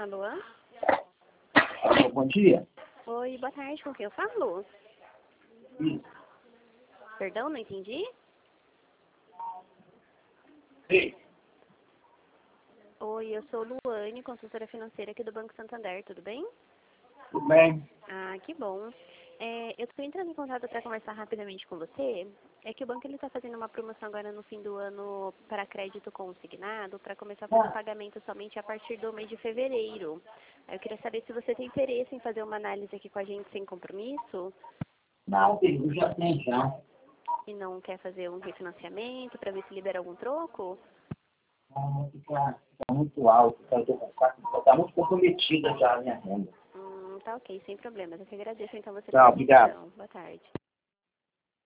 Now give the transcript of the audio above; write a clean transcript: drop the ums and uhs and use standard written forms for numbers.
Alô? Bom dia. Oi, boa tarde, com quem eu falo? Isso. Perdão, não entendi? Sim. Oi, eu sou Luane, consultora financeira aqui do Banco Santander, tudo bem? Tudo bem? Ah, que bom. Eu estou entrando em contato para conversar rapidamente com você. É que o banco está fazendo uma promoção agora no fim do ano para crédito consignado, para começar a fazer pagamento somente a partir do mês de fevereiro. Eu queria saber se você tem interesse em fazer uma análise aqui com a gente sem compromisso Não, filho, eu já tenho já. e não quer fazer um refinanciamento para ver se libera algum troco. Não, fica muito alto, tá muito comprometida já a minha renda. Tá ok, sem problemas. Eu que agradeço então você Tchau, pela obrigado. atenção. Boa tarde.